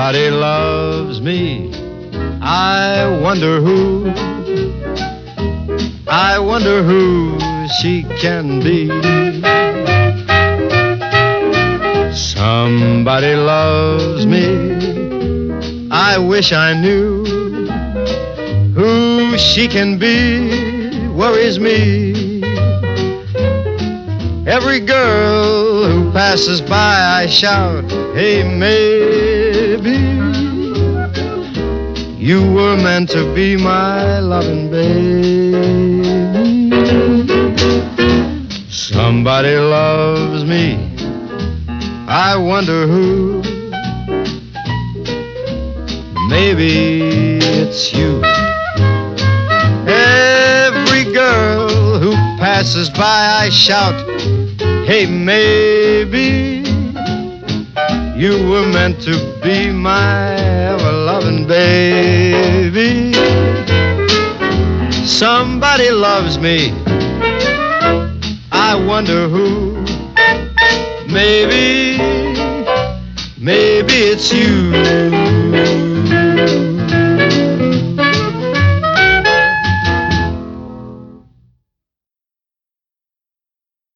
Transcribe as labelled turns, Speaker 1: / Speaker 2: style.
Speaker 1: Somebody loves me. I wonder who. I wonder who she can be. Somebody loves me. I wish I knew who she can be. Worries me. Every girl who passes by, I shout, hey, maybe you were meant to be my loving baby. Somebody loves me. I wonder who. Maybe it's you. Every girl who passes by, I shout, hey, maybe you were meant to be my ever-loving baby. Somebody loves me. I wonder who. Maybe it's you.